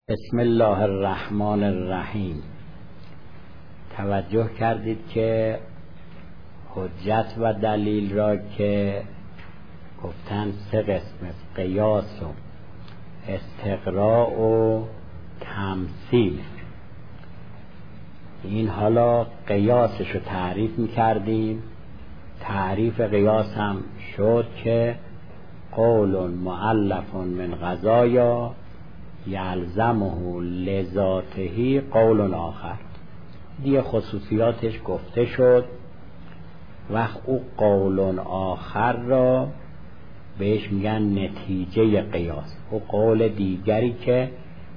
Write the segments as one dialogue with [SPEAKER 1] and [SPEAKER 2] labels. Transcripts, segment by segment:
[SPEAKER 1] بسم الله الرحمن الرحیم. توجه کردید که حجت و دلیل را که گفتن سه قسم، قیاس و استقراء و تمثیل. این حالا قیاسش رو تعریف می‌کردیم. تعریف قیاس هم شد که قول مؤلف من قضایا یلزمه لذاته قول آخر. دیگه خصوصیاتش گفته شد. وقت او قول آخر را بهش میگن نتیجه قیاس. او قول دیگری که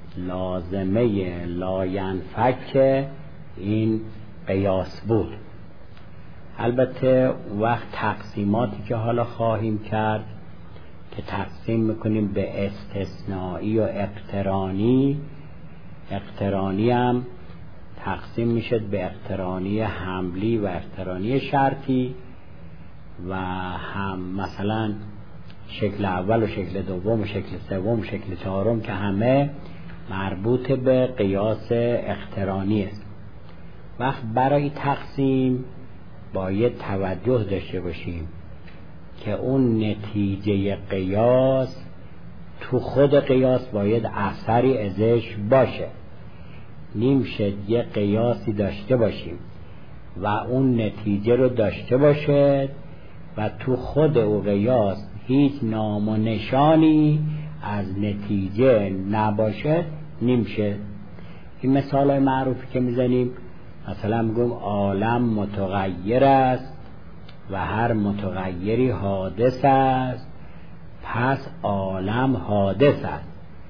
[SPEAKER 1] لازمه لاینفک این قیاس بود. البته وقت تقسیماتی که حالا خواهیم کرد که تقسیم میکنیم به استثنایی و اقترانی. اقترانی هم تقسیم میشد به اقترانی حملی و اقترانی شرطی و هم مثلا شکل اول و شکل دوم و شکل سوم و شکل چهارم که همه مربوط به قیاس اقترانی است. وقت برای تقسیم باید توجه داشته باشیم که اون نتیجه قیاس تو خود قیاس باید اثری ازش باشه. نمیشه یه قیاسی داشته باشیم و اون نتیجه رو داشته باشه و تو خود او قیاس هیچ نام و نشانی از نتیجه نباشه. نمیشه. این مثال های معروفی که میزنیم، مثلا میگم عالم متغیر است و هر متغیری حادث است، پس عالم حادث است.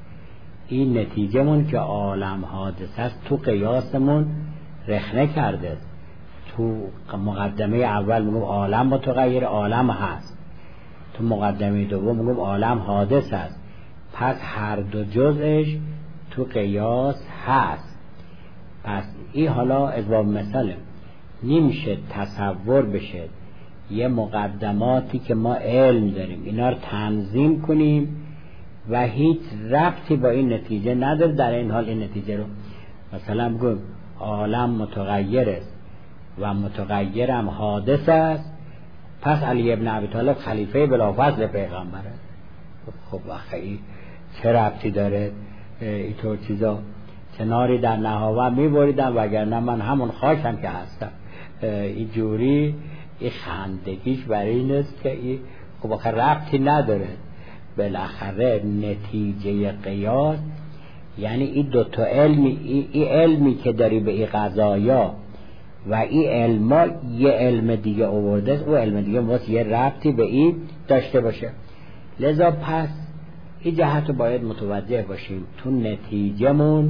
[SPEAKER 1] این نتیجه من که عالم حادث است تو قیاسمون رخنه کرده. تو مقدمه اول میگم عالم متغیر، عالم هست. تو مقدمه دوم میگم عالم حادث است، پس هر دو جزش تو قیاس هست. پس این حالا اسباب مثاله. نمیشه تصور بشه یه مقدماتی که ما علم داریم اینا رو تنظیم کنیم و هیچ ربطی با این نتیجه نداره. در این حال این نتیجه رو مثلا بگم عالم متغیر است و متغیرم حادث است، پس علی ابن ابی طالب خلیفه بلافاصله پیغمبره. خب واقعی چه ربطی داره اینطور چیزا؟ کناری در نهاوه میبریدم وگرنه من همون خاکم که هستم. این جوری این خندگیش برای این است که این خب آخه ربطی نداره. بالاخره نتیجه قیاس یعنی این دوتا علمی، این علمی که داری به این قضایا و این علما یه علم دیگه آورده، او علم دیگه واسه یه ربطی به این داشته باشه. لذا پس این جهت رو باید متوجه باشیم. تو نتیجهمون،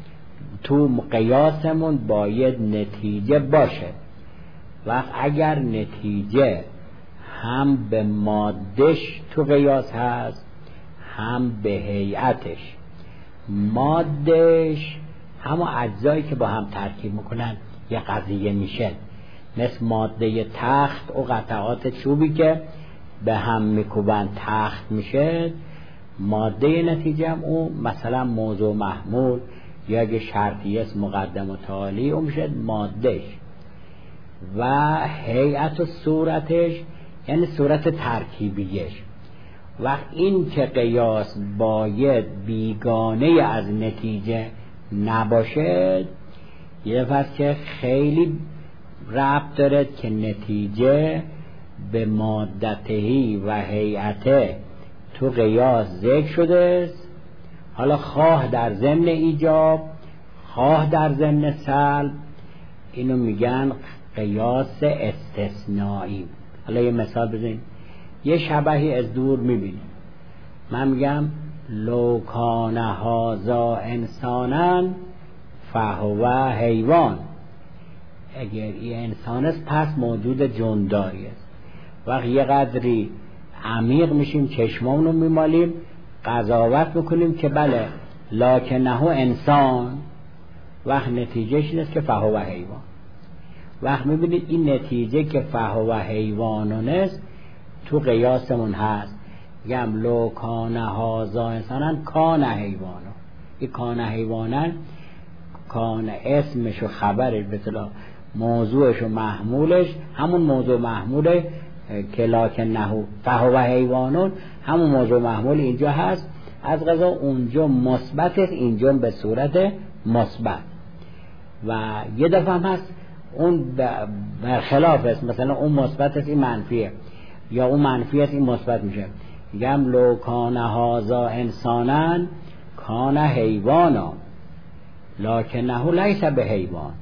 [SPEAKER 1] تو قیاسمون باید نتیجه باشه. و اگر نتیجه هم به مادهش تو قیاس هست هم به هیئتش، مادهش همون اجزایی که با هم ترکیب میکنن یه قضیه میشه، مثل ماده تخت و قطعات چوبی که به هم میکوبن تخت میشه. ماده نتیجه هم اون مثلا موضوع محمول یا اگه شرطی است مقدم و تالی اون میشه مادهش. و هیئت و صورتش یعنی صورت ترکیبیش. وقت این که قیاس باید بیگانه از نتیجه نباشه، یه دفعه که خیلی ربط داره که نتیجه به مادتهی و هیئته تو قیاس ذکر شده است. حالا خواه در ضمن ایجاب خواه در ضمن سلب، اینو میگن قیاس استثنایی. حالا یه مثال بزنیم. یه شبهی از دور میبینیم. من میگم لو کان هذا انسانا فهو حیوان. اگر این انسان است پس موجود جانداری است. وقت یه قدری عمیق میشیم، چشمامونو میمالیم، قضاوت میکنیم که بله لکنه انسان. وقت نتیجهش این است که فهو حیوان. وقت میبینید این نتیجه که فهو حیوانون است تو قیاسمون هست. میگم لو کان هذا انسانا کان حیوانو. این کان حیوانن، کان اسمش و خبرش به اصطلاح موضوعش و محمولش همون موضوع محمول که لکنه فهو حیوانون، همون موضوع محمول اینجا هست، از قضا اونجا مثبت است، اینجا به صورت مثبت. و یه دفعه هم هست اون برخلاف است، مثلا اون مثبت است این منفیه، یا اون منفی است این مثبت میشه. میگم لو کان هذا انسانا کان حیوانا لکنه لیس به حیوان،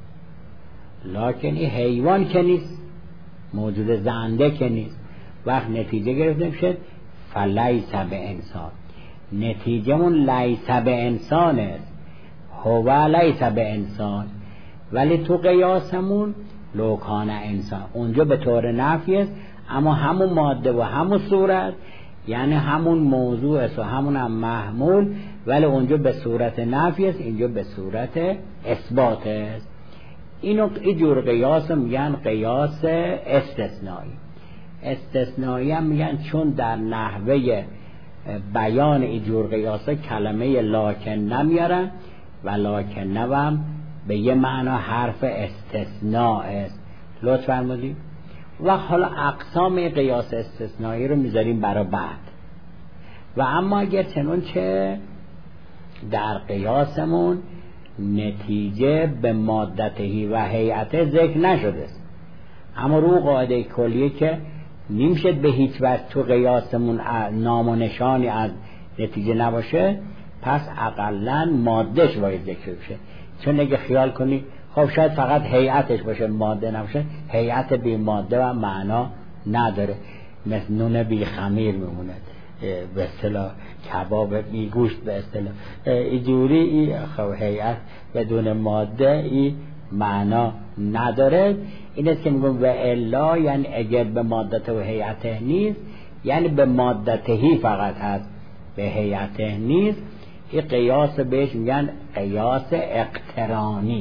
[SPEAKER 1] لکن این حیوان که نیست، موجود زنده که نیست. وقت نتیجه گرفته میشه فلیس به انسان، نتیجه مون لیس به انسان است، هو لیس به انسان. ولی تو قیاسمون لو کان انسان، اونجا به طور نفی است، اما همون ماده و همون صورت، یعنی همون موضوع است و همون هم محمول، ولی اونجا به صورت نفی است، اینجا به صورت اثبات است. اینو اینجور قیاس میگن قیاس استثنایی. استثنایی هم میگن چون در نحوه بیان اینجور قیاس کلمه لاکن نمیارن و لاکن هم به یه معنا حرف استثناء است. لطف فرمودید. و حالا اقسام قیاس استثنایی رو میذاریم برای بعد. و اما اگر چنانچه در قیاسمون نتیجه به مادته و هیئته ذکر نشده است، اما رو قاعده کلیه که نمیشه به هیچ وجه تو قیاسمون نام و نشانی از نتیجه نباشه، پس اقلن مادهش باید ذکر بشه. چون اگه خیال کنی خب شاید فقط هیئتش باشه ماده نباشه، هیئت بی ماده و معنا نداره، مثل نون بی خمیر میمونه، به اصطلاح کباب بی گوشت به اصطلاح اینجوری. این خب هیئت بدون ماده این معنا نداره. این است که میگم و الا، یعنی اگر به مادته و هیئته نیست، یعنی به مادتهی فقط هست، به هیئته نیست. این قیاس بهش میگن قیاس اقترانی.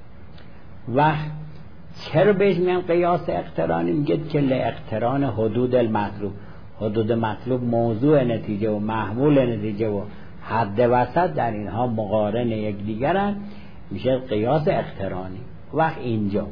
[SPEAKER 1] و چرا بهش میگن قیاس اقترانی؟ میگه که لاقتران حدود المطلوب، حدود مطلوب موضوع نتیجه و محمول نتیجه و حد وسط در اینها مقارن یکدیگرن، میشه قیاس اقترانی. وقت اینجا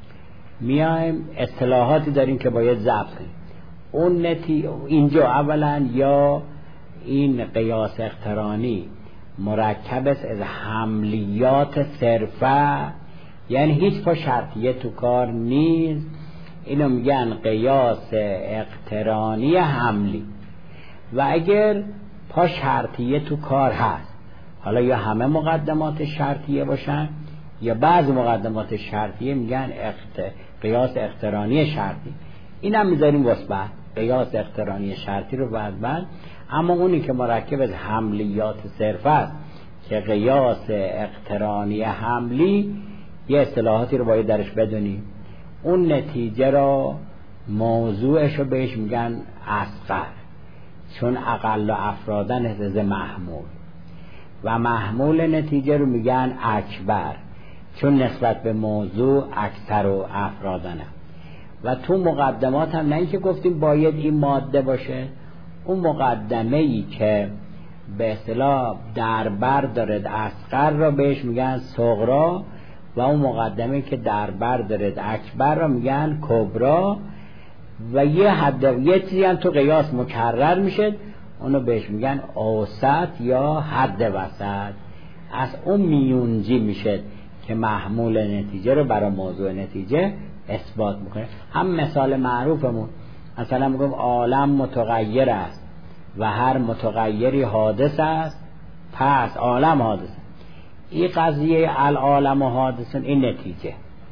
[SPEAKER 1] میایم اصطلاحاتی داریم که باید ضبط کنیم. اون اینجا اولا یا این قیاس اقترانی مرکب است از حملیات صرفه، یعنی هیچ پا شرطیه تو کار نیست، اینو میگن قیاس اقترانی حملی. و اگر پا شرطیه تو کار هست، حالا یا همه مقدمات شرطیه باشن یا بعض مقدمات شرطیه، میگن قیاس اقترانی شرطی. اینم میذاریم واسه بعد، قیاس اقترانی شرطی رو بعد. اما اونی که مرکب از حملیات صرف است که قیاس اقترانی حملی، یه اصطلاحاتی رو باید درش بدونیم. اون نتیجه را موضوعش رو بهش میگن اصغر، چون اقل و افرادن از محمول، و محمول نتیجه رو میگن اکبر، چون نسبت به موضوع اکثر و افرادنه. و تو مقدمات هم نه اینکه گفتیم باید این ماده باشه، اون مقدمه ای که به اصطلاح در بر دارد اصغر را بهش میگن صغرا، و اون مقدمه که در بر دارد اکبر را میگن کبرا. و یه حد یه چیزی هم تو قیاس مکرر میشه، اونو بهش میگن اوسط یا حد وسط. از اون میونجی میشه که محمول نتیجه رو برای موضوع نتیجه اثبات میکنه. هم مثال معروفمون مثلا میگم عالم متغیر است و هر متغیری حادث است، پس عالم حادث است. این قضیه العالم و حادثن این نتیجه،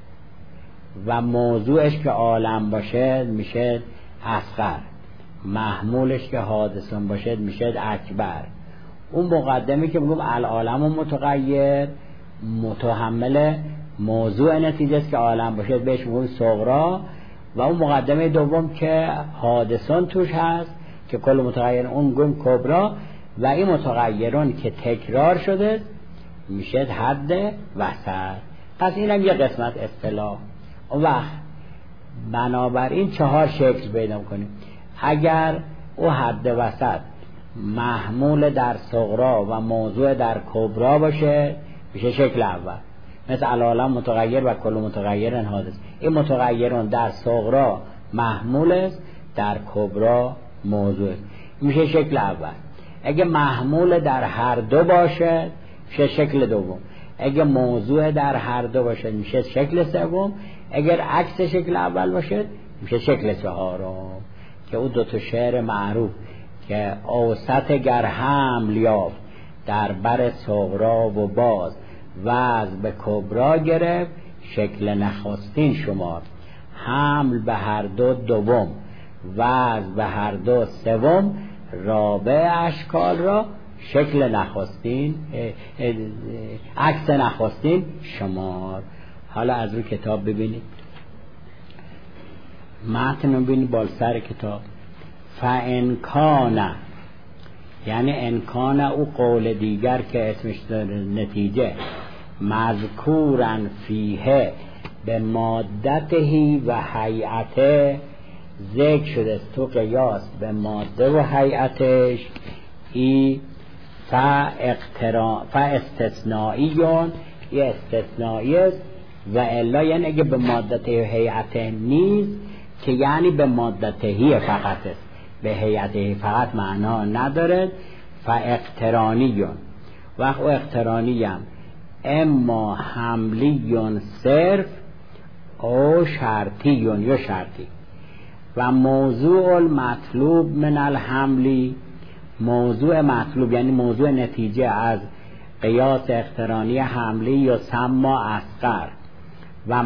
[SPEAKER 1] و موضوعش که عالم باشه میشه اصغر، محمولش که حادثن باشه میشه اکبر. اون مقدمه که میگم العالم و متغیر متحمل موضوع نتیجه است که عالم باشه بهش میگم صغرا، و اون مقدمه دوم که حادثان توش هست که کل متغیر اون میگم کبرا، و این متغیرون که تکرار شده میشه حد وسط. پس اینم یه قسمت اصطلاح. و بنابراین 4 شکل پیدا کنیم. اگر او حد وسط محمول در صغرا و موضوع در کبرا باشه میشه شکل اول، مثل العالم متغیر و کل متغیر حادث. این متغیرون در صغرا محمول است، در کبرا موضوع است، میشه شکل اول. اگه محمول در هر دو باشه میشه شکل دوم. اگه موضوع در هر دو باشه میشه شکل سوم. اگر عکس شکل اول باشه میشه شکل چهارم، که او 2 شعر معروف که اوسط گر حمل یافت در بر صغرا و باز وضع به کبرا گرفت شکل نخستین شمار، حمل به هر دو دوم وضع به هر دو سوم، رابع اشکال را شکل نخستین عکس نخستین شمار. حالا از روی کتاب ببینید، متن رو ببینید بال سر کتاب. فانکان یعنی انکان او قول دیگر که اسمش داره نتیجه، مذکورن فیه به مادته و هیئته، ذکر شده تو قیاس به ماده و هیئتش، ای فاستثنائیون ای استثنائی است، و الا یعنی اگه به مادته و هیئته نیست که یعنی به مادته فقط است، به هیئته فقط معنا نداره. فاقترانیون وقت او اقترانی هم اما حملیون صرف او شرطیون یا شرطی. و موضوع المطلوب من الحملی، موضوع مطلوب یعنی موضوع نتیجه از قیاس اقترانی حملی یا سما اصغر، و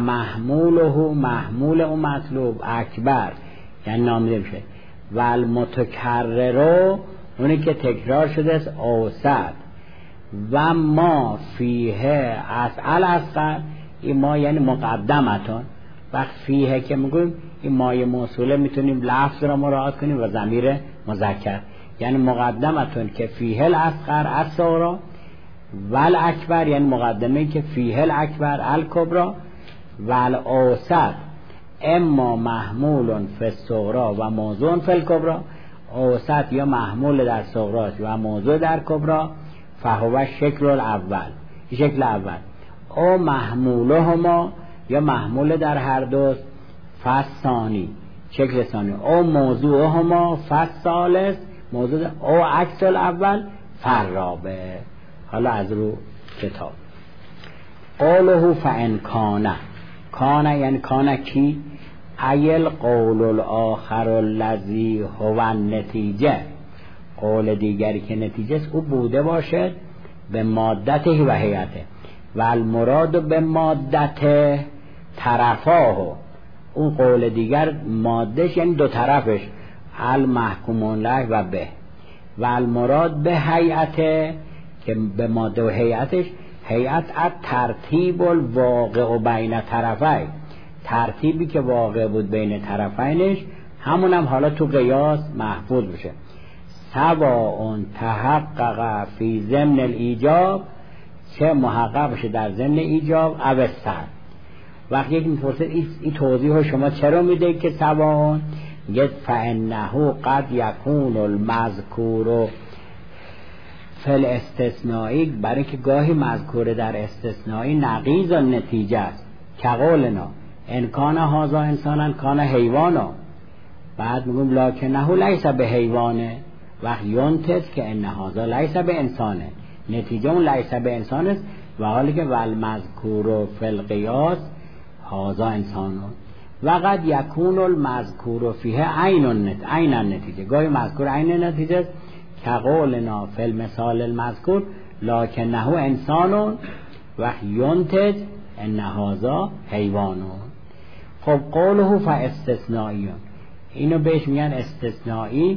[SPEAKER 1] محمول او مطلوب اکبر یعنی نامیده میشه، و المتکررو اونی که تکرار شده است اوسط، و ما فیه اسئل اصغر، این ما یعنی مقدمتون. وقت فیه که میگویم این مای موصوله میتونیم لفظ را مراعات کنیم و ضمیر مذکر، یعنی مقدمتون که فیه الاصغر الصغرا، و الاکبر یعنی مقدمه که فیه الاکبر الکبرا، و الاوسط اما محمول فی الصغرا و موضوع فی الکبرا، اوسط یا محمول در صغرا و موضوع در کبرا، فهو شکل الاول، شکل اول. او محمولهما یا محمول در هر دو، فثانی شکل ثانی. او موضوعهما فثالث، موضوع او عکس الاول فرابه. حالا از رو کتاب قوله فان کان یعنی کان کی؟ ایل قول الاخر الذی هو النتیجه، قول دیگری که نتیجه است او بوده باشد به مادته و هیئته، و المراد به مادته طرفاه، اون قول دیگر مادهش یعنی دو طرفش، المحکومون له و به، و المراد به هیئته که به ماده و هیئتش، هیئت ترتیب الواقع بین طرفین، ترتیبی که واقع بود بین طرفینش همونم حالا تو قیاس محفوظ بشه. سواء تحقق فی ضمن الایجاب، چه محقق بشه در ضمن ایجاب او سر. وقتی یکی میپرسه این توضیح شما چرا میده که سواء، میگه فانه قد یکون المذکور فی الاستثنایی، برای که گاهی مذکور در استثنایی نقیض النتیجه است، که قولنا ان کان هذا انسانا کان حیوانا، بعد میگم لکنه لیس به حیوانه، وقت ینتج که ان هذا لیس به انسانه، نتیجه اون لیس به انسان است، و حالی که والمذکور فی القیاس هذا انسانون، و قد یکون المذکور فیه عین النتیجه، گاهی مذکور عین نتیجه است، که قولنا فی المثال المذکور لکنه انسانون و ینتج ان هذا حیوانون. خب قوله فاستثنائیون، اینو بهش میگن استثنائی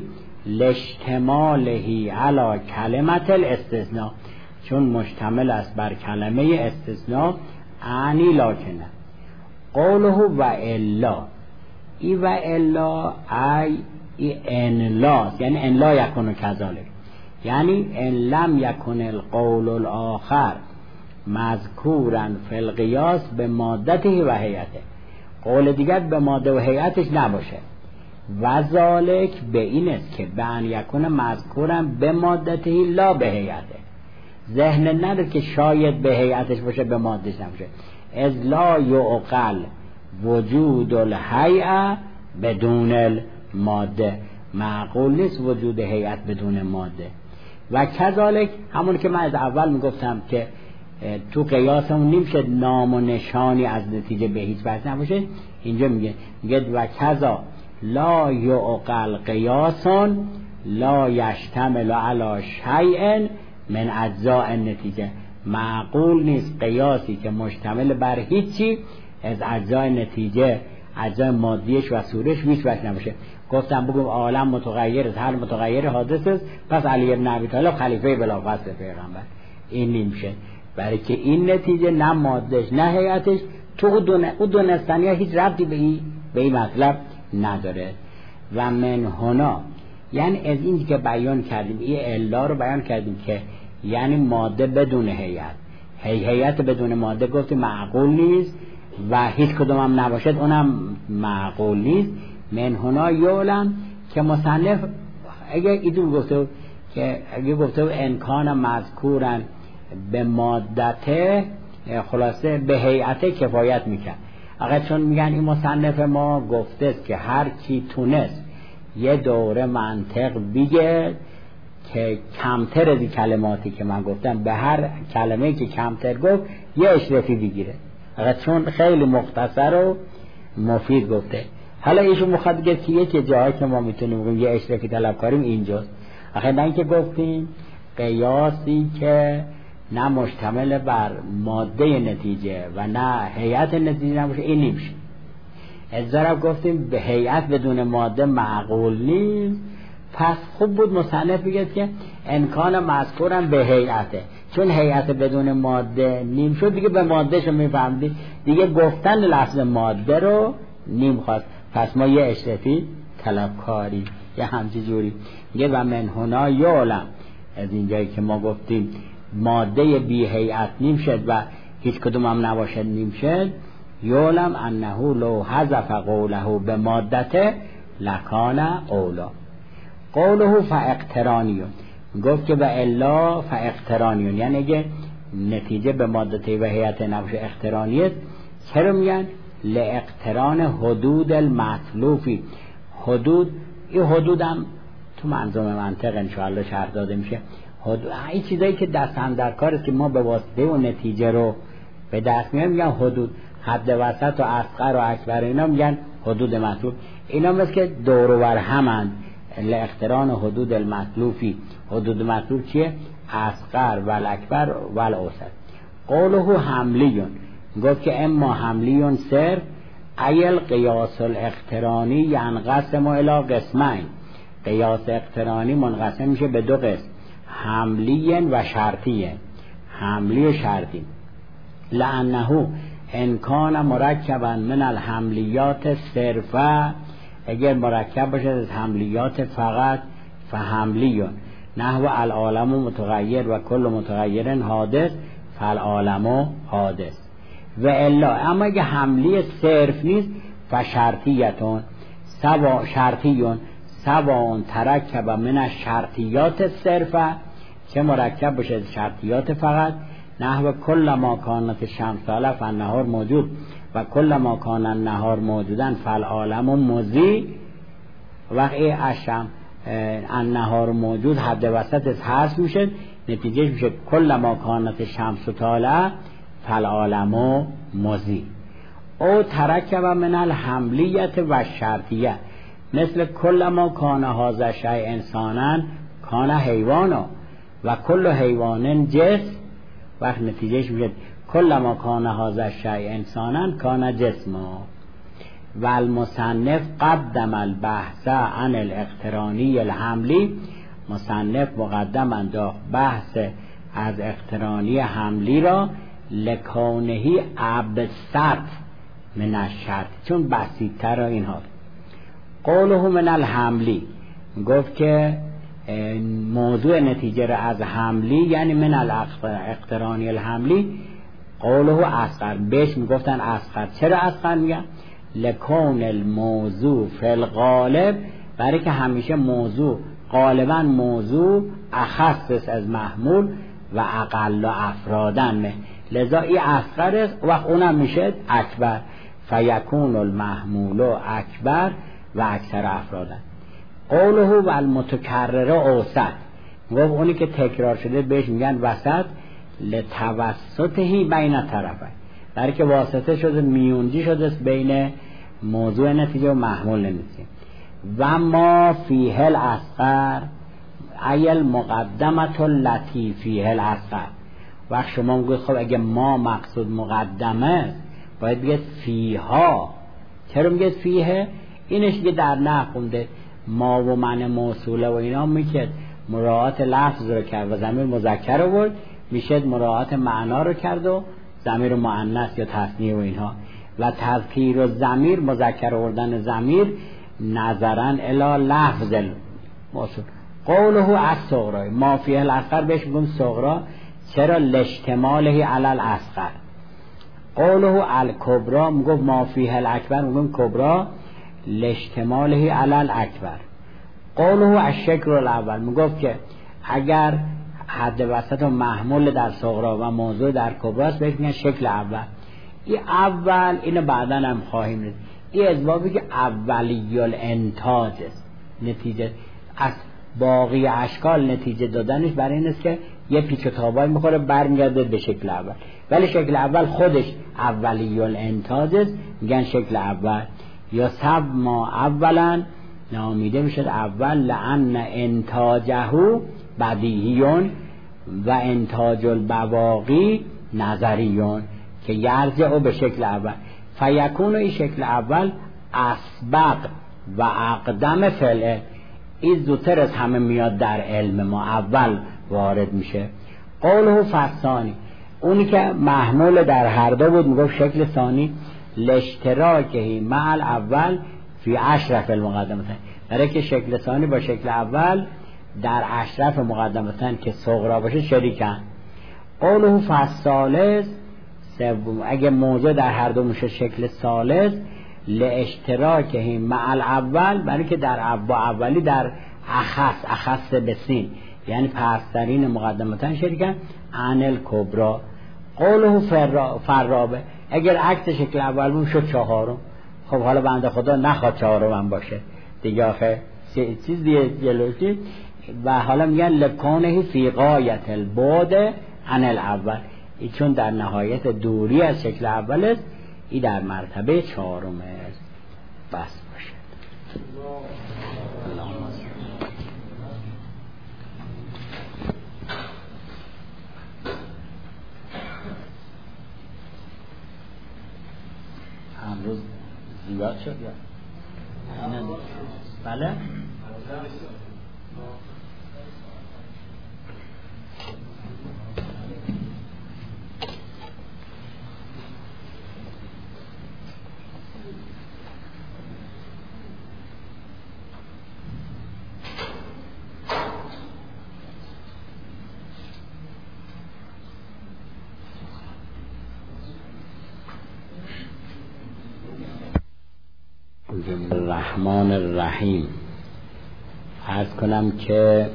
[SPEAKER 1] لاشتمالهی علی کلمت الاستثناء، چون مشتمل است بر کلمه استثناء، انی لکنه. قوله و الا، ای و الا ای ان لا، یعنی ان لا یکون کذالک، یعنی ان لم یکن القول الاخر مذکورا فی القیاس به مادته و هیئته، قول دیگر به ماده و هیئتش نباشه، و ذالک به این است که به ان یکون مذکورم به مادته لا به هیئته، ذهن نداره که شاید به هیئتش باشه به مادهش نباشه. از لا یعقل وجود الهیئه بدون الماده، معقول نیست وجود هیئت بدون ماده. و کذالک همون که من از اول میگفتم که تو قیاسمون نمیشه نام و نشانی از نتیجه به هیچ وجه نباشه، اینجا میگه و کذا لا یعقل قیاس لا یشتمل علی شیء من اجزاء النتیجه، معقول نیست قیاسی که مشتمل بر هیچی از اجزای نتیجه، اجزای مادیش و صورتش هیچ وجه نباشه. گفتم بگم عالم متغیر است، هر متغیر حادث است، پس علی ابن ابی طالب خلیفه بلافاصله پیغمبر. این نمیشه، برای که این نتیجه نه مادهش نه هیئتش تو او دونستنی ها هیچ ربطی به این مطلب نداره. و من هنا یعنی از این که بیان کردیم، این الا رو بیان کردیم که یعنی ماده بدون هیئت، هیئت بدون ماده گفتیم معقول نیست و هیچ کدوم هم نباشد اونم معقول نیست. من هنا یعلم که مصنف اگه ایدون گفته که اگه گفته انکان مذکورن به مادته، خلاصه به هیئت کفایت میکرد. اگر چون میگن این مصنف ما گفته است که هر کی تونست یه دوره منطق بگه که کمتر از این کلماتی که من گفتم، به هر کلمه‌ای که کمتر گفت یه اشرفی بگیره، اگر چون خیلی مختصر و مفید گفته. حالا ایشون میخواد بگه که یکی جایی که ما میتونیم بگیم یه اشرفی طلب کاریم اینجاست. آخه نه اینکه گفتیم قیاسی که نه مشتمل بر ماده نتیجه و نه هیئت نتیجه نباشه این نمیشه. از ضرب گفتیم به هیئت بدون ماده معقول نیست، پس خوب بود مصنف بگه که امکان مذکورم به هیئته، چون هیئت بدون ماده نیم شد دیگه به ماده شو میفهمدی دیگه گفتن لفظ ماده رو نیم خواست، پس ما یه اشرفی طلبکاری یه همچی جوری یه و من هنا یعلم، از اینجایی که ما گفتیم ماده بی هیئت نیم شد و هیچ کدوم هم نباشد نیم شد، یعلم انه لو حذف قوله به مادته لکان اولا. قوله فاقترانیون گفت که و الا فاقترانیون، یعنی اگه نتیجه به مادته و هیئت نباشه اقترانیت. چرا میگن؟ لاقتران حدود المطلوفی. حدود، این حدود هم تو منظومه منطق انشاءالله شرح داده میشه. این چیزایی که دست هم در کار است که ما به واسطه و نتیجه رو به دست میاریم میگن حدود. حد وسط و اصغر و اکبر اینا میگن حدود مطلوب. اینا مثل که دور و بر همند. لاقتران حدود المطلوفی، حدود مطلوب چیه؟ اصغر و الاکبر و الاوسط. قوله حملیون گفت که اما حملیون صرف ایل قیاس الاقترانی ینقسم الی قسمین. قیاس اقترانی منقسم میشه به دو قسم، حملی و شرطی. حملی و شرطی. لانه ان کان مرکبا من الحملیات صرفا، اگر مرکب باشه از حملیات فقط فحملیون نحو العالم متغیر و کل متغیر حادث فالعالم حادث. و الا اما اگه حملی صرف نیست فشرطیتون شرطیون سواء ترکب من الشرطیات صرفه، که مرکب باشه از شرطیات فقط نحو کل ما کانت الشمس علف النهار موجود و کل ما کان النهار موجودن فالعالم مضی. وقتی اشم النهار موجود حد وسط از حذف میشه، نتیجه میشه کل ما کانت الشمس طالع فالعالم مضی. او ترکب من الحملیت و شرطیه مثل کل ما کان هذا شیء انسانا کان حیوانا و کل حیوان جسم. وقت نتیجهش میشه کل ما کان هذا شیء انسانا کان جسما. و المصنف قدم البحث عن الاقترانی الحملی، مصنف مقدم انداخت بحث از اقترانی حملی را لکونهی ابسط من الشرط، چون بسیط‌تر اینها. قوله من الحملی گفت که موضوع نتیجه را از حملی یعنی من الاقترانی الحملی. قوله اصغر، بهش میگفتن اصغر. چرا اصغر میگن؟ لکون الموضوع فی الغالب، برای که همیشه موضوع غالبا موضوع اخص از محمول و اقل افرادن، لذا این اصغر است و اونم میشه اکبر. فیکون المحمول اکبر و اکثر افرادن. قوله و المتکرر اوسط، گفت اونی که تکرار شده بهش میگن وسط. لتوسطهی بین طرفه، برای که واسطه شده، میونجی شده بین موضوع نتیجه و محمول نتیجه. و ما فیه الاصغر ای المقدمت التي فیه الاصغر. وقت شما میگوید خب اگه ما مقصود مقدمه باید بگید فیها. چرا میگید فیه؟ اینش که در نحو خونده ما و من موصوله و اینا میشه مراعات لفظ رو کرد و ضمیر مذکر رو برد، میشه مراعات معنا رو کرد و ضمیر مؤنث یا تثنیه و اینها. و تذکیر و ضمیر مذکر آوردن ضمیر نظرا الی لفظ موصول. قوله الصغرا ما فیه الاصغر بهش میگم صغرا. چرا؟ لاشتماله علی الاصغر. قوله الکبرا میگم ما فیه الاکبر میگم کبرا لاشتماله علی الاکبر. قوله الشکل الاول میگفت که اگر حد وسط و محمول در صغرا و موضوع در کبراست بهش میگن شکل اول. این اول اینو بعدا هم خواهیم دید. این اسبابی که اولی الانتاج است، نتیجه از باقی اشکال نتیجه دادنش برای این است که یه پیچ و تابایی میخوره برمیگرده به شکل اول، ولی شکل اول خودش اولی الانتاج است، میگن شکل اول. یا سب ما اولا نامیده میشد اول، لان انتاجه بدیهیون و انتاج البواقی نظریون که یرجع به شکل اول. فیکون این شکل اول اسبق و اقدم فعل، این زودتر از همه میاد در علم ما، اول وارد میشه. قوله فثانی، اونی که محمول در هر دو بود میگفت شکل ثانی. لاشتراکه مع الاول فی اشرف المقدمتین، برای که شکل ثانی با شکل اول در اشرف مقدمتین که صغرا باشه شریکن. قوله فالثالث سوم، اگه موضوع در هر دو میشه شکل ثالث. لاشتراکه مع الاول، برای که در با اولی در اخص بسین، یعنی پسترین مقدمتن شریکن عن الکبرا. قوله فرابه، اگر عکس شکل اول بود شد چهارم. خب حالا بنده خدا نخواد چهارم هم باشه دیگه، آخه چیز دیگه جلوشی. و حالا میگن لکونه فی غایت البعد عن الاول، ای چون در نهایت دوری از شکل اول است، ای در مرتبه چهارم است. بس باشه. امروز زیاد شد یا؟ بله؟ الرحمن الرحیم. عرض کنم که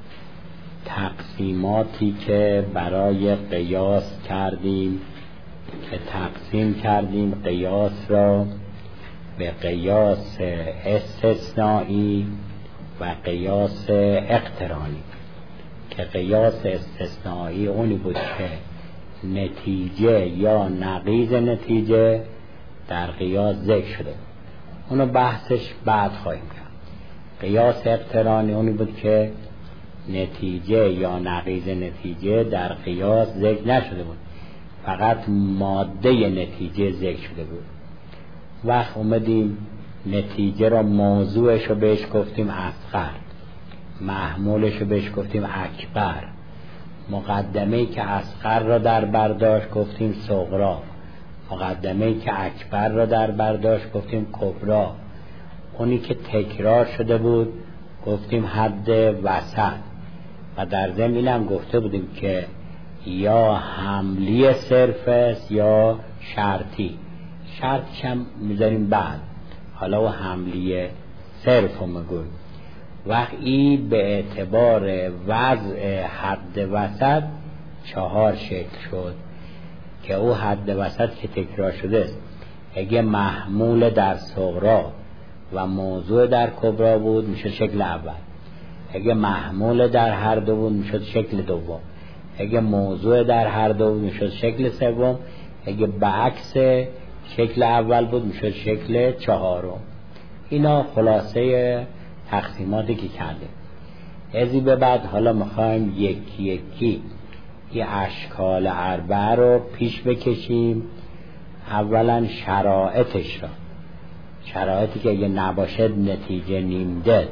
[SPEAKER 1] تقسیماتی که برای قیاس کردیم، که تقسیم کردیم قیاس را به قیاس استثنایی و قیاس اقترانی. که قیاس استثنایی اونی بود که نتیجه یا نقیض نتیجه در قیاس ذکر شده، اونو بحثش بعد خواهیم کرد. قیاس اقترانی اونی بود که نتیجه یا نقیض نتیجه در قیاس ذکر نشده بود، فقط ماده نتیجه ذکر شده بود. وقت اومدیم نتیجه را موضوعش رو بهش گفتیم اصغر، محمولش رو بهش گفتیم اکبر، مقدمه‌ای که اصغر را در برداشت گفتیم صغرا، مقدمه‌ای که اکبر را در برداشت گفتیم کبرا، اونی که تکرار شده بود گفتیم حد وسط. و در ضمن هم گفته بودیم که یا حملی صرف است یا شرطی. شرطش هم میذاریم بعد، حالا و حملیه صرف رو میگویم. وقتی به اعتبار وضع حد وسط 4 شکل شد که او حد وسط که تکرار شده است، اگه محمول در صغرا و موضوع در کبرا بود میشه شکل اول، اگه محمول در هر دو بود میشد شکل دوم، اگه موضوع در هر دو بود میشد شکل سوم، اگه بعکس شکل اول بود میشد شکل چهارم. اینا خلاصه تقسیماتی که کردیم. ازی به بعد حالا میخوایم یکی یکی این اشکال اربعه رو پیش بکشیم. اولا شرایطش را، شرایطی که اگه نباشد نتیجه نیمده،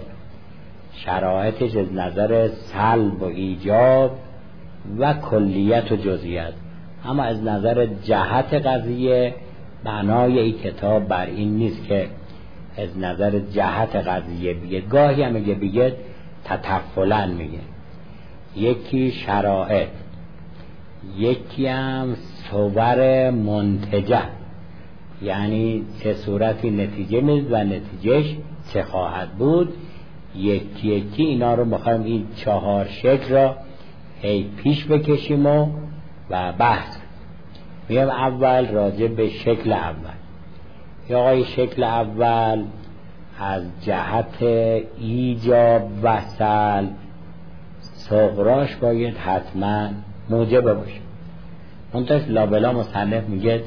[SPEAKER 1] شرایطش از نظر سلب و ایجاب و کلیت و جزئیات. اما از نظر جهت قضیه بنای این کتاب بر این نیست که از نظر جهت قضیه بگه، گاهی هم اگه بگه تطفلاً میگه. یکی شرایط، یکی هم صور منتجه، یعنی چه صورتی نتیجه میده و نتیجهش چه خواهد بود. یکی یکی اینا رو میخوایم این 4 شکل را پیش بکشیم و بحث میگم. اول راجع به شکل اول. یا آقای شکل اول از جهت ایجاب و سلب صغراش باید حتما موجب باشه. منتش لابلا مصنف میگه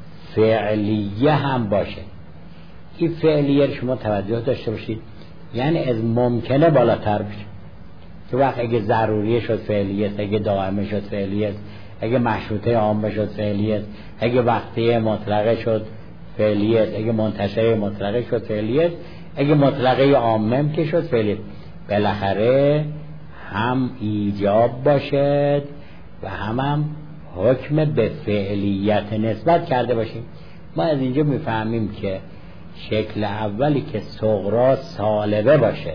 [SPEAKER 1] فعلیه هم باشه. این فعلیه رو شما توجه داشته باشید، یعنی از ممکنه بالاتر بشه. که وقت اگه ضروریه شد فعلیه است، اگه دائمه شد فعلیه است، اگه مشروطه عامه شد فعلیه است، اگه وقتی مطلقه شد فعلیه است، اگه منتشره مطلقه شد فعلیه است، اگه مطلقه عامه که شد فعلیه است. بالاخره هم ایجاب باشد و هم حکم به فعلیت نسبت کرده باشیم. ما از اینجا میفهمیم که شکل اولی که صغرا سالبه باشه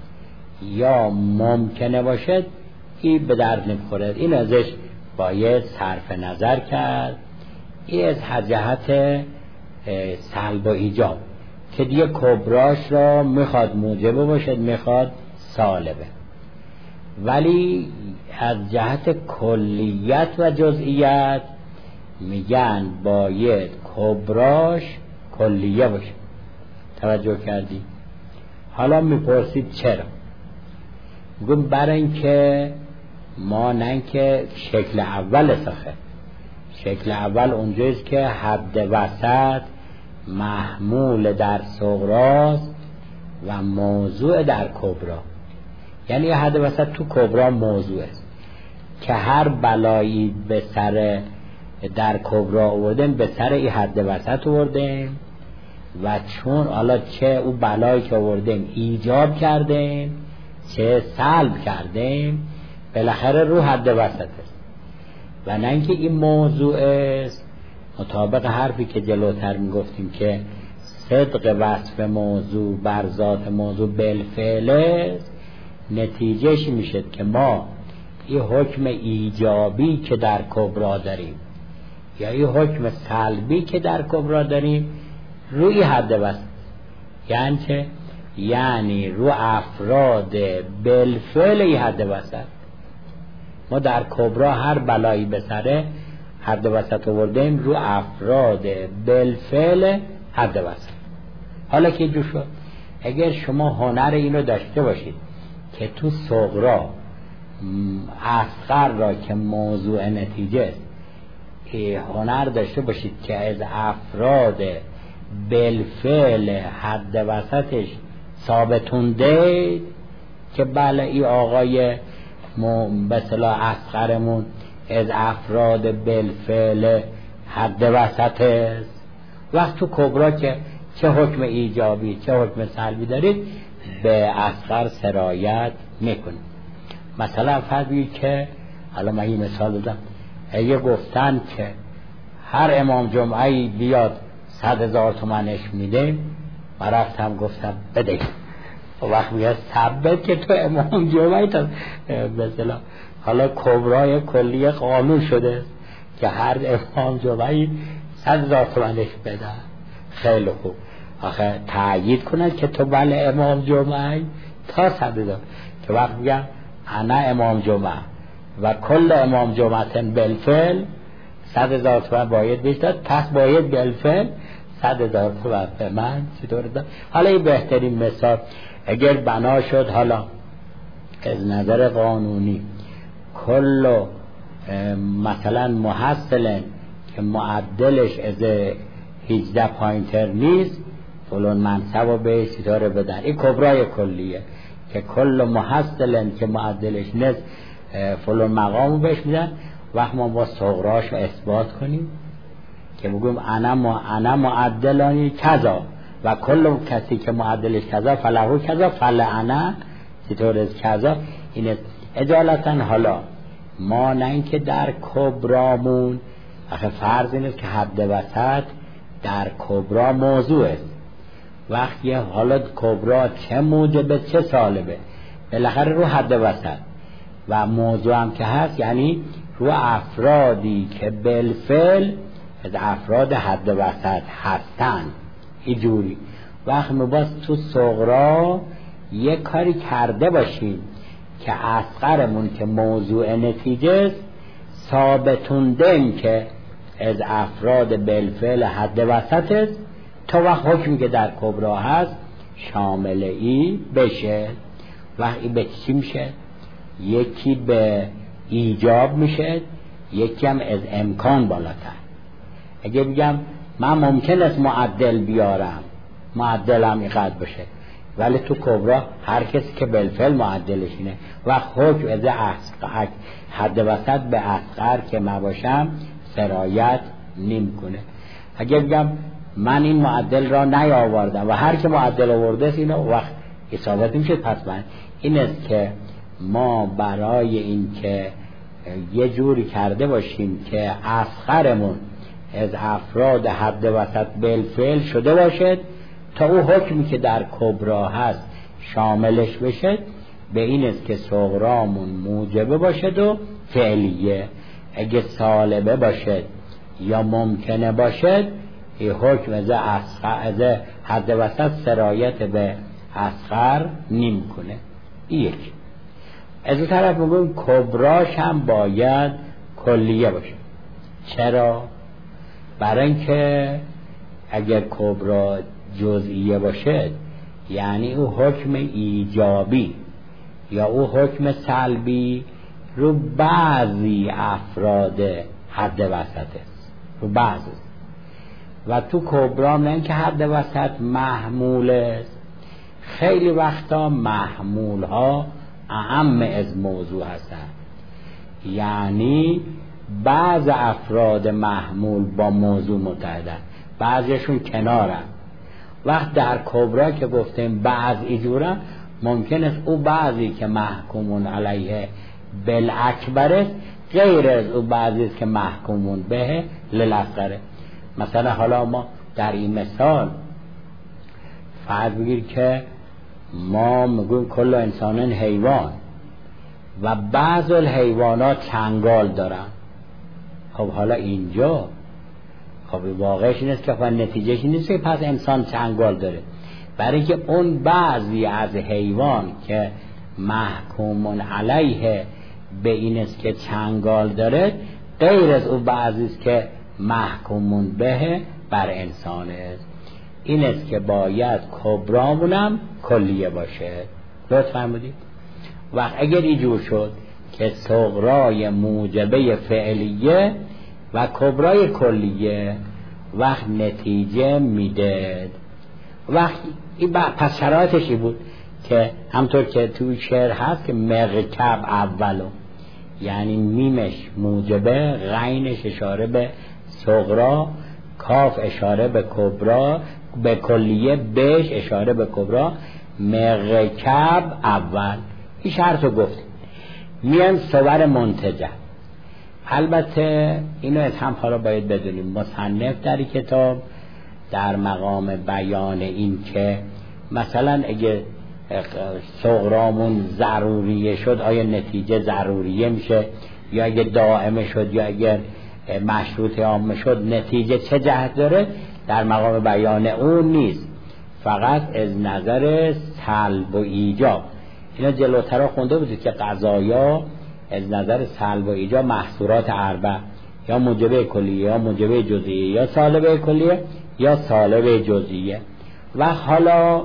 [SPEAKER 1] یا ممکنه باشد این به درد نمیخوره. این ازش باید صرف نظر کرد. این از جهت سلب و ایجاب که دیگه کبراش را میخواد موجب باشد، میخواد سالبه. ولی از جهت کلیت و جزئیات میگن باید کبراش کلیه باشه. توجه کردی؟ حالا میپرسید چرا؟ میگم برای اینکه ما نه که شکل اول ساخه. شکل اول اونجاییست که حد وسط محمول در صغراست و موضوع در کبرا. یعنی حد وسط تو کبرا موضوع است که هر بلایی به سر در کبرا آوردیم به سر این حد وسط آوردیم و چون حالا چه او بلایی که آوردیم ایجاب کردیم چه سلب کردیم بالاخره رو حد وسط است. و نه اینکه این موضوع است مطابق حرفی که جلوتر میگفتیم که صدق وصف موضوع بر ذات موضوع بالفعل است. نتیجهش میشه که ما این حکم ایجابی که در کبرا داریم یا این حکم سلبی که در کبرا داریم روی حد وسط. یعنی چه؟ یعنی رو افراد بالفعل این حد وسط. ما در کبرا هر بلایی به سر حد وسط آوردیم رو افراد بالفعل حد وسط. حالا که جو شد اگر شما هنر اینو داشته باشید که تو صغرا اصغر را که موضوع نتیجه است هنر داشته باشید که از افراد بالفعل حد وسطش ثابتون دید که بله ای آقای به اصطلاح اصغرمون از افراد بالفعل حد وسط است. وقت تو کبرا که چه حکم ایجابی چه حکم سلبی دارید به اصغر سرایت میکنید. مثلا فرض بگید که حالا من یه مثال دادم، اگه گفتن که هر امام جمعه‌ای بیاد 100,000 تومنش میدیم و رفتم گفتم بده و وقت میگه ثبت که تو امام جمعه‌ای تا مثلا حالا کبرای کلی قانون شده که هر امام جمعه‌ای 100,000 تومنش بدن. خیلی خوب، آخه تأیید کنند که تو بله امام جمعه تا 100,000 که وقت میگم انا امام جمعه و کل امام جمعتن بالفعل 100,000 تومن باید بیشتر، پس باید بالفعل 100,000 تومن به من. چطور داد؟ حالا این بهترین مثال اگر بنا شد حالا از نظر قانونی کل مثلا محصل که معدلش از 18 پوینتر نیست فلان منصب و به ستاره بدن. این کبرای کلیه که کل محصل که معدلش نیست فلان مقامو بهش میدن. وقت ما با صغراش رو اثبات کنیم که بگویم انا معدلانی کذا و کل کسی که معدلش کذا فلهو کذا فلعنا چطور از کذا. این اجالتا حالا ما نه اینکه در کبرامون آخه فرض این است که حد وسط در کبرا موضوع است. وقتی حالا کبرا چه موجبه چه سالبه بالاخره رو حد وسط و موضوع هم که هست، یعنی رو افرادی که بالفعل از افراد حد وسط هستن. اینجوری وقت میباز تو صغرا یک کاری کرده باشیم که اصغرمون که موضوع نتیجه است ثابتوندن که از افراد بالفعل حد وسط است تا وقت حکمی که در کبرا هست شامل ای بشه. وقتی به چی میشه؟ یکی به ایجاب میشه، یکی هم از امکان بالاتر. اگه بگم من ممکن است معدل بیارم، معدلم اینقدر بشه، ولی تو کبرا هر کسی که بالفعل معدلش اینه و حکم از حد وسط به اصغر که نباشم سرایت نمیکنه. اگه بگم من این معدل را نیاوردم و هر که معدل آورده است اینو وقت اصابت میشه، پس من این است که ما برای این که یه جوری کرده باشیم که اصغرمون از افراد حد وسط بالفعل شده باشد تا او حکمی که در کبرا هست شاملش بشه، به این است که صغرامون موجبه باشد و فعلیه. اگه سالبه باشد یا ممکنه باشد این حکم از حد وسط سرایت به اصغر نیم کنه. یک از اون طرف میگم کبراش هم باید کلیه باشه. چرا؟ برای اینکه اگر کبرا جزئیه باشه یعنی او حکم ایجابی یا او حکم سلبی رو بعضی افراد حد وسط است، رو بعضی. و تو کبرا نه که حد وسط محمول است، خیلی وقتا محمول ها اهم از موضوع هستند، یعنی بعض افراد محمول با موضوع متحدن، بعضیشون کنارن. وقت در کبرا که گفتیم بعض ایجورن، ممکن است او بعضی که محکومون علیه بالاکبر است غیر از او بعضی است که محکومون به للاصغره. مثلا حالا ما در این مثال فرض بگیر که ما میگویم کل انسانن حیوان و بعض الحیوانات چنگال دارن. خب حالا اینجا خب واقعش این است که نتیجهش این نیست که پس انسان چنگال داره، برای که اون بعضی از حیوان که محکومون علیه به این است که چنگال داره غیر از اون بعضی است که محکومون به بر انسان است. این است که باید کبرامونم کلیه باشه. لطف فرمودید. وقت اگر اینجور شد که صغرای موجبه فعلیه و کبرای کلیه وقت نتیجه میده. وقت پس شرایطش این بود که همطور که توی شعر هست که مرکب اولو، یعنی میمش موجبه، غینش اشاره به صغرا، کاف اشاره به کبرا، به کلیه، بش اشاره به کبرا، مرکب اول. این شرط رو گفتیم. میان صور منتجه. البته اینو از هم حالا باید بدونیم مصنف در کتاب در مقام بیان این که مثلا اگه صغرامون ضروریه شد آیا نتیجه ضروریه میشه، یا اگه دائمه شد یا اگر مشروط عامه شد نتیجه چه جهت داره در مقام بیان اون نیست، فقط از نظر سلب و ایجاب. اینا جلوتر خونده بودید که قضایا از نظر سلب و ایجاب محصورات اربع، یا موجبه کلیه یا موجبه جزئیه یا سالبه کلیه یا سالبه جزئیه. و حالا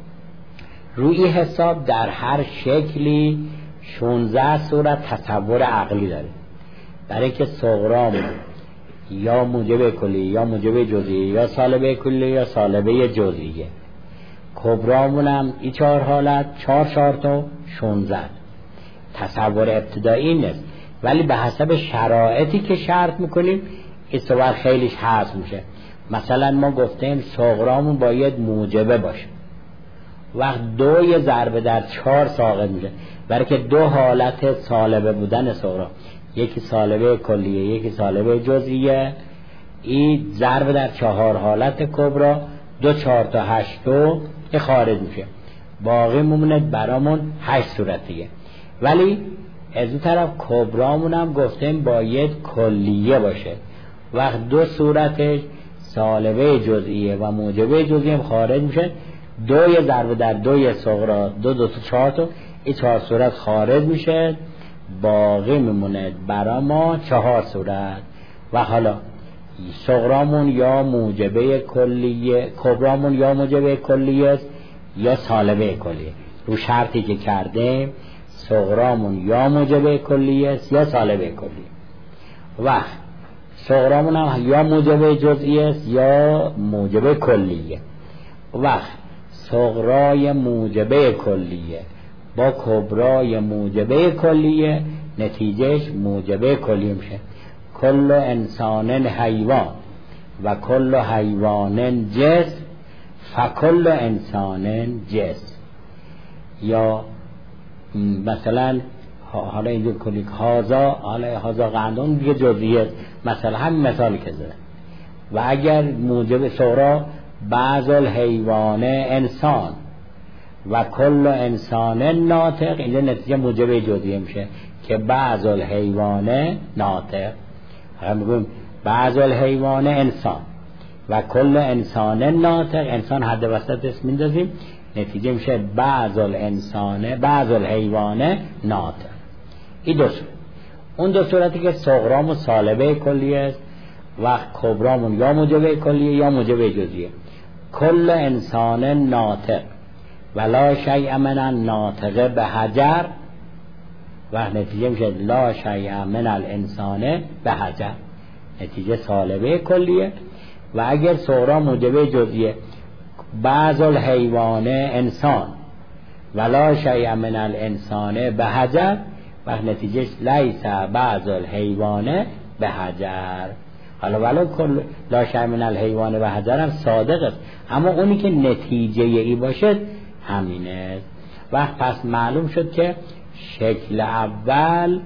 [SPEAKER 1] روی حساب در هر شکلی 16 صورت تصور عقلی داره، برای که صغرامون یا موجبه کلیه یا موجبه جزئیه یا سالبه کلیه یا سالبه جزئیه، کبرامون هم این 4 حالت 4 تا 16. تصور ابتدایی نیست، ولی به حسب شرایطی که شرط میکنیم این صور خیلیش حذف میشه. مثلا ما گفتیم صغرامون باید موجبه باشه، وقت 2 ضرب در 4 ساقط میشه، برای که 2 حالت سالبه بودن صغرا، یکی سالبه کلیه یکی سالبه جزئیه، این ضرب در 4 حالت کبرا 2 4 تا 8 خارج میشه، باقی مونه برامون 8 صورتیه. ولی از اون طرف کبرامون هم گفتیم باید کلیه باشه، وقت 2 صورتش سالبه جزئیه و موجبه جزئیه خارج میشه، 2 ضرب در 2 صغرا 2 تا 4 تا این 4 صورت خارج میشه، باقی میمونه برا ما 4 صورت. و حالا صغرامون یا موجبه کلیه، کبرامون یا موجبه کلیه یا سالبه کلیه، رو شرطی که کردیم صغرامون یا موجبه کلیه یا سالبه کلیه. و صغرامون هم یا موجبه جزئیه یا موجبه کلیه. و صغرای موجبه کلیه با کبرای موجبه کلیه نتیجهش موجبه کلیه میشه. کل انسان حیوان و کل حیوان جسم فکل انسان جسم. یا مثلا حالا اینجور کلیک هازا قندون دیگه جزئیه، مثلا هم مثالی که زده. و اگر موجب صغرا بعض الحیوان انسان و کل انسان ناطق، اینجا نتیجه موجب جزئیه میشه که بعض الحیوان ناطق. هم میگیم بعض الحیوان انسان و کل انسان ناطق، انسان حد وسط اسم میندازیم نتیجه میشه بعض الانسان بعض الحیوان ناطق. این 2 صورت. اون 2 صورتی که صغرام و سالبه کلیه است و کبرامون یا موجبه کلیه یا موجبه جزئیه. کل انسان ناطق ولا شیء من الناطق به حجر، و نتیجه میشه لا شیء من الانسان به حجر، نتیجه سالبه کلیه. و اگر صغرا موجبه جزئیه بعض الحیوان انسان ولا شیء من الانسان به حجر، و نتیجه لیس بعض الحیوان به حجر. حالا ولو کل لا شیء من الحیوان به حجر هم صادق است، اما اونی که نتیجه ای باشد همینه. و پس معلوم شد که شکل اول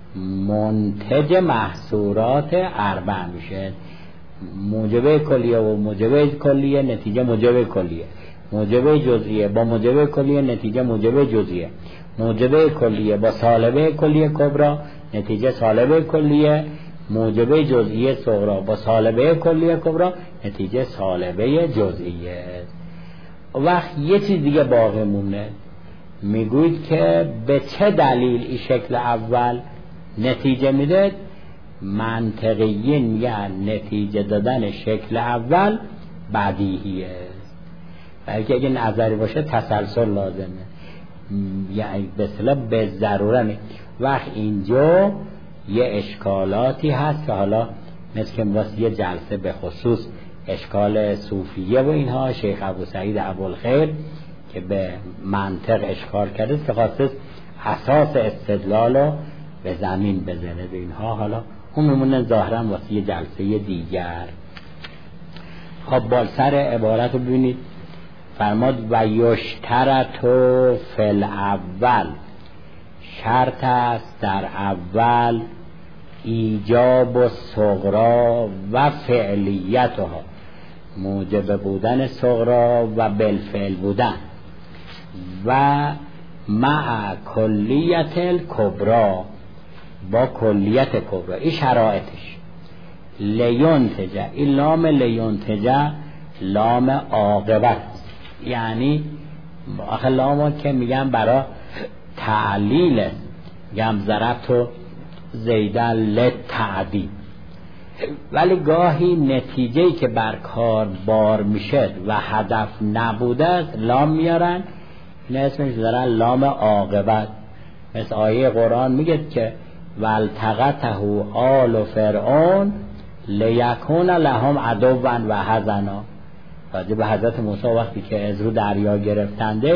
[SPEAKER 1] منتج محصورات اربع میشه، موجبه کلیه و موجبه کلیه نتیجه موجبه کلیه، موجبه جزئیه با موجبه کلیه نتیجه موجبه جزئیه، موجبه کلیه با سالبه کلیه کبرا نتیجه سالبه کلیه، موجبه جزئیه صغرا با سالبه کلیه کبرا نتیجه سالبه جزئیه. وقت یه چیز دیگه باقی مونه، میگوید که به چه دلیل این شکل اول نتیجه میده. منطقیین میگن نتیجه دادن شکل اول بدیهیه، بلکه اگه نظری باشه تسلسل لازمه، یعنی به اصطلاح به ضروره. وقت اینجا یه اشکالاتی هست که حالا مثل که واسه یه جلسه به خصوص اشکال صوفیه و اینها، شیخ ابو سعید ابوالخیر که به منطق اشکال کرده که خاصه اساس استدلال رو به زمین بزنه به اینها، حالا اون میمونه ظاهرا واسه یه جلسه دیگر. خب بالسر عبارت رو ببینید، فرماد و یشترطو فی الاول، شرط است در اول ایجاب و صغرا و فعلیتها، موجب بودن صغرا و بالفعل بودن، و مع کلیت الکبرا با کلیت کبرا. این شرایطش لینتجه، این لام لینتجه لام عاقبت، یعنی آخه لامو که میگم برای تعلیل، میگم ضربت زیدن للتعدیل، ولی گاهی نتیجه‌ای که بر کار بار میشه و هدف نبوده لام میارن، این اسمش دارن لام عاقبت. مثل آیه قرآن میگه که والتقطه آل فرعون لیکون لهم عدوا و حزنا. راجع به حضرت موسی وقتی که از رو دریا گرفتندش،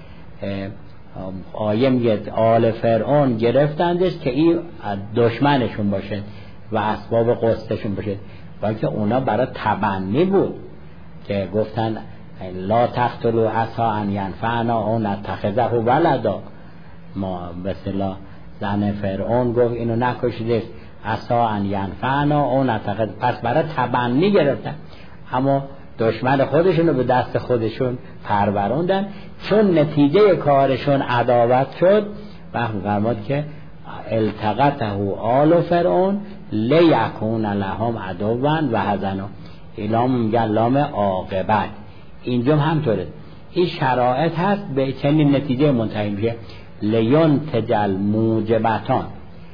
[SPEAKER 1] آیه میگه آل فرعون گرفتندش که این دشمنشون باشه و اسباب قصدشون باشه، بلکه اونا برای تبنی بود که گفتن لا تقتلوا عسى ان ینفعنا او نتخذه ولدا. ما مثلا زن فرعون گفت اینو نکشیدش، عسى ان ینفعنا او نتخذ، پس برای تبنی گرفتن، اما دشمن خودشون رو به دست خودشون پروروندن. چون نتیجه کارشون عداوت شد، وقت فرمود که التقطه آل فرعون لیکون لهم عدوا و حزنا. لام میگن لام عاقبت. اینجا همطوره، این شرایط هست به چنین نتیجه منتهی میشه. لینتجل موجبتان،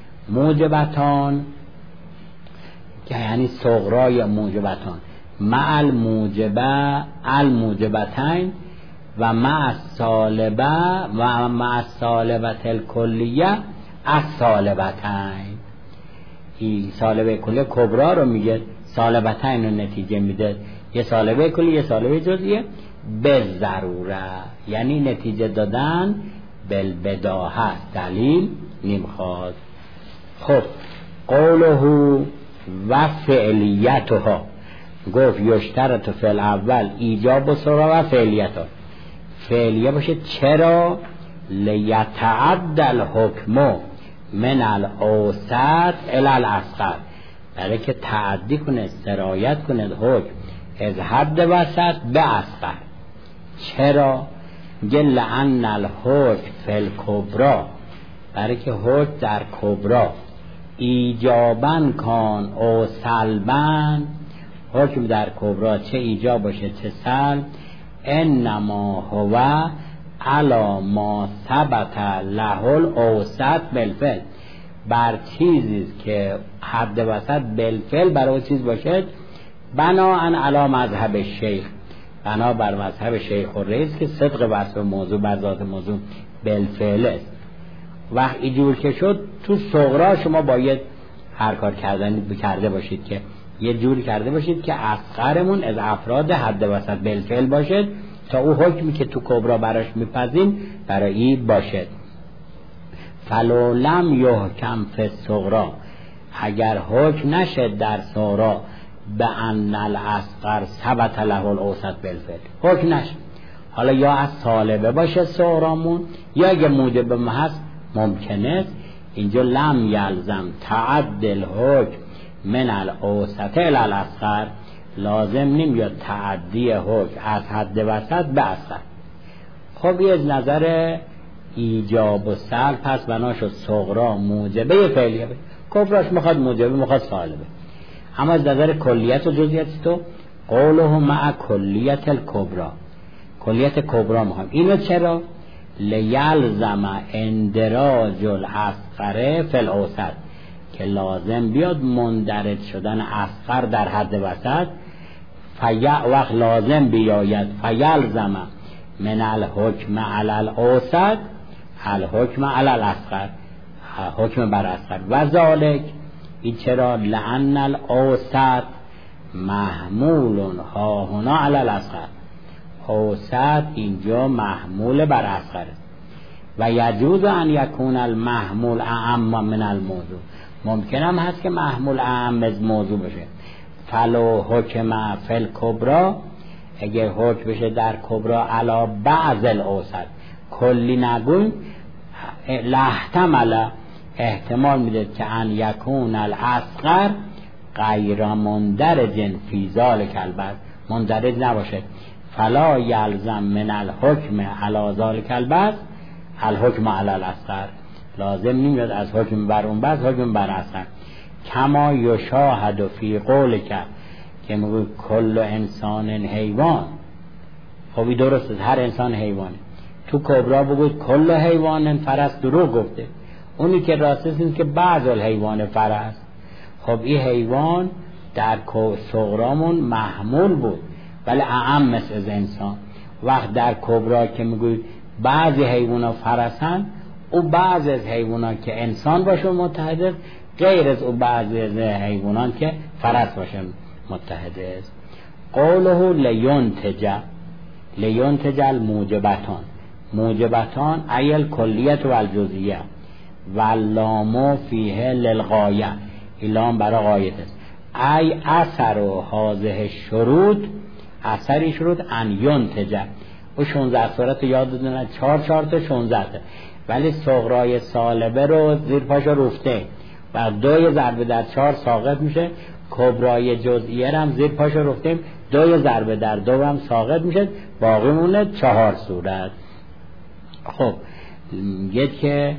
[SPEAKER 1] موجبتان که یعنی صغرای موجبتان، مع الموجبه الموجبتین و مع السالبه و مع السالبه الکلیه السالبتین. این سالبه کلیه کبرا رو میگه، سالبتین رو نتیجه میده، یه سالبه کلیه یه سالبه جزئیه، به ضروره یعنی نتیجه دادن بالبداهه، دلیل نمیخواد. خب قوله و فعلیتها، گفت یشترط فی الاول ایجاب و سرا و فعلیتها، فعلیه باشه چرا؟ لیتعد الحکم من الاوسط الی الاصغر، برای که تعدی کنه، سرایت کنه حکم از حد وسط به اصغر. چرا؟ میگه لأن الحکم فی الکبرا، برای که حکم در کبرا ایجابن کان او سلبن، حکم در کبرا چه ایجاب باشه چه سلب، انما هو علی ما ثبت له الاوسط بالفعل، بر چیزی که حد وسط بالفعل برای چیز باشه، بناءً علی مذهب شیخ، بنا بر مذهب شیخ الرئیس که صدق وصف موضوع بر ذات موضوع بالفعل است. وقت اینجور که شد تو صغرا شما باید هر کار کرده باشید که یه جوری کرده باشید که اصغرمون از افراد حد وسط بالفعل باشد تا او حکمی که تو کبرا براش میپذیم برای باشد. فلو لم یحکم فی الصغرا، اگر حکم نشد در صغرا به ان الاصغر ثبت له الاوسط بالفعل، حکم نشد، حالا یا از سالبه باشه صغرامون یا اگه موجب هست ممکنه اینجا لم یلزم تعدل حکم من الاوسط الی الاصغر، لازم نمیاد تعدی حکم از حد وسط به اصغر. خب یه نظر ایجاب و سلب پس بنا شد صغرا موجبه فعلیه، کبراش میخواد موجبه میخواد سالبه. اما از نظر کلیت و جزئیات تو قوله مع کلیت الکبرا، کلیت کبرا میخوام. اینو چرا؟ لیلزم اندراج الاصغر فی الاوسط، که لازم بیاد مندرج شدن اصغر در حد وسط، وقت لازم بیاید فیلزم من الحکم علی الاوسط الحکم علی الاصغر، حکم بر اصغر. و ذالک این چرا؟ لأن الاوسط محمول ها هنا علی الاصغر، اوسط اینجا محمول بر اصغر. و یجوز ان یکون المحمول اعم من الموضوع، ممکن هم هست که محمول اعم از موضوع بشه. فلو حکم فی الکبرا، اگر حکم بشه در کبرا علا بعض الاوسط، کلی نگویم، لاحتمل احتمال میده که ان یکون الاصغر غیر مندرج فی ذلک البعض، مندرج نباشه. فلا یلزم من الحکم علی ذلک البعض الحکم علی الاصغر، لازم نمیاد از حکم بر اون بعض حکم بر اصغر. کما یشاهد فی قولک که میگه کل انسان حیوان. خب این درسته، هر انسان حیوانه. تو کبرا بگوید کل حیوان فرس، دروغ گفته. اونی که راست است که بعض الحیوان فرس. خب این حیوان در صغرامون محمول بود ولی اعم مثل از انسان. وقت در کبرا که میگوید بعضی حیوانا فرسن، او بعضی از حیوانا که انسان باشه متحد است، غیر از او بعضی از حیوانان که فرس باشه متحد است. قوله لینتج الموجبتان، موجبتان ایل کلیت و الجزئیه و اللام فیه للغایه، لام برای غایت است. ای اثر و حاضه شروط، اثری شروط ان ینتج. او 16 صورت یاد دادن، 4 تا 16 تا، ولی صغرای سالبه رو زیر پاشو رفته و 2 ضرب در 4 ساقط میشه. کبرای جزئیه هم زیر پاشو رفتیم، 2 ضرب در 2 هم ساقط میشه، باقی مونه 4 صورت. خب میگه که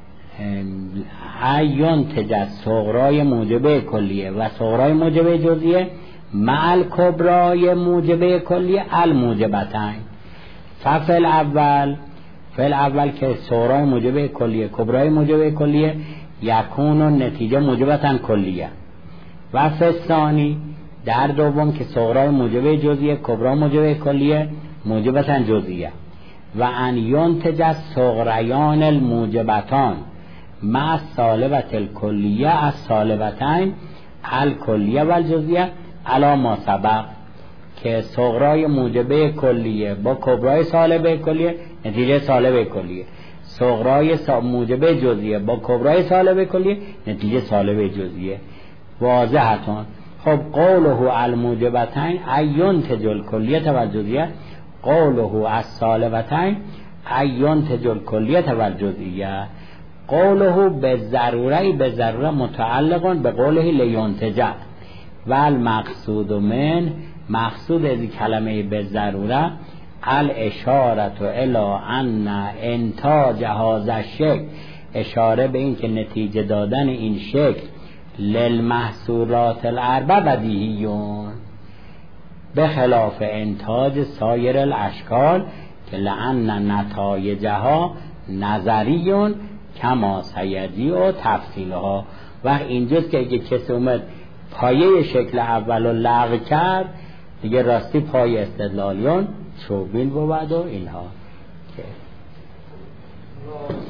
[SPEAKER 1] ینتج صغرای موجبه کلیه و صغرای موجبه جزئیه مع الکبرای موجبه کلیه الموجبتین. ففل اول که صغرای موجبه کلیه کبرای موجبه کلیه یکون و نتیجه موجبتن کلیه. و فستانی در دوم که صغرای موجبه جزئیه کبرای موجبه کلیه موجبتن جزئیه. و ان ینتج صغریان الموجبتان مع سالبت الکلیه از سالبتین الکلیه و الجزئیه علی ما سبق، که صغرای موجبه کلیه با کبرای سالبه کلیه نتیجه سالبه کلیه، صغرای موجبه جزئیه با کبرای سالبه کلیه نتیجه سالبه جزئیه. واضحتون. خب قوله الموجبتین ینتج الکلیه و الجزئیه، قوله السالبتین ینتج الکلیه و الجزئیه. قوله به ضروره متعلق به قوله لینتج و المقصود من، مقصود از کلمه به ضروره الاشاره الی ان انتاج هذا الشکل، اشاره به این که نتیجه دادن این شکل للمحصولات الاربع بدیهیون به خلاف انتاج سایر الاشکال که لأن نتایجها نظریون کما سیدی و تفصیلها. و اینجاست که اگه کسی اومد پایه شکل اول رو لغو کرد دیگه راستی پای استدلالیون چوبین بود و اینها که